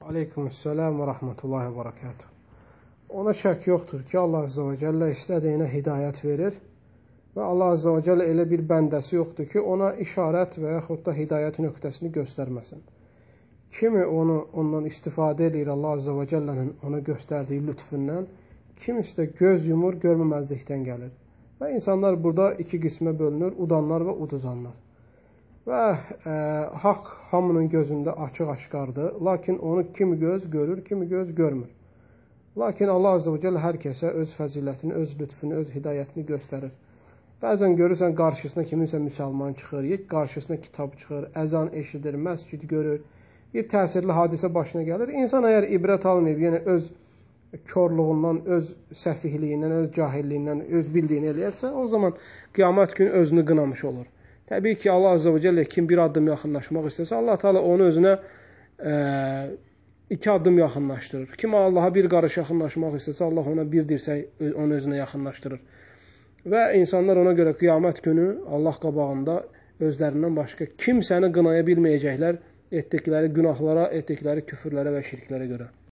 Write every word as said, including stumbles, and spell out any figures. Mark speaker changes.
Speaker 1: Aleykümselam və rəhmətullahi və barakatuhu. Ona şək yoxdur ki, Allah Azze və Cəllə istədiyinə hidayət verir və Allah Azze və Cəllə elə bir bəndəsi yoxdur ki, ona işarət və yaxud da hidayət nöqtəsini göstərməsin. Kimi onu ondan istifadə edir Allah Azze və Cəllənin ona göstərdiyi lütfündən, kimisi də göz yumur, görməməzlikdən gəlir. Və insanlar burada iki qismə bölünür, udanlar və uduzanlar. Və ə, haqq hamının gözündə açıq-aşqardır, lakin onu kimi göz görür, kimi göz görmür. Lakin Allah Azze və Cəllə hər kəsə öz fəzilətini, öz lütfünü, öz hidayətini göstərir. Bəzən görürsən, qarşısına kiminsə müsəlman çıxır, qarşısına kitab çıxır, əzan eşidir, məscid görür, bir təsirli hadisə başına gəlir. İnsan əgər ibrət almayıb, yəni öz körluğundan, öz səfihliyindən, öz cahilliyindən, öz bildiyini eləyərsə, o zaman qiyamət günü özünü qınamış olur. Təbii ki, Allah Azze və Cəllə kim bir addım yaxınlaşmaq istəsə, Allah Teala onu özünə e, iki addım yaxınlaşdırır. Kim Allaha bir qarış yaxınlaşmaq istəsə, Allah ona bir dirsək onu özünə yaxınlaşdırır. Və insanlar ona görə qiyamət günü Allah qabağında özlərindən başqa kimsəni qınaya bilməyəcəklər etdikləri günahlara, etdikləri küfürlərə və şirklərə görə.